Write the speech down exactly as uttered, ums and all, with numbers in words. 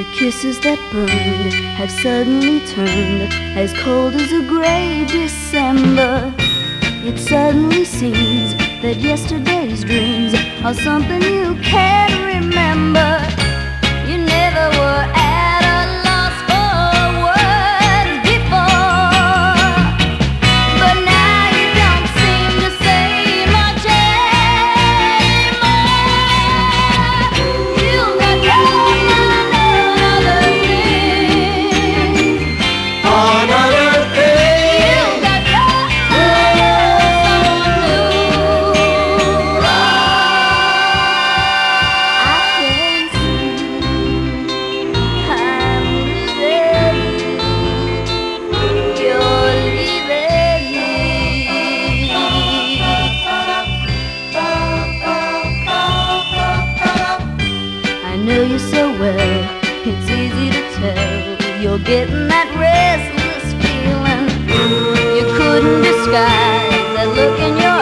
kisses that burned have suddenly turned as cold as a gray December. It suddenly seems that yesterday's dreams are something you can't remember. You never were at a loss for words before, but now you don't seem to say much anymore. You got caught on another thing, Another thing. you got caught under someone new. I can see I'm losing you. You're leaving me. I know you so well, it's easy to tell. You're getting that restless feeling. You couldn't disguise that look in your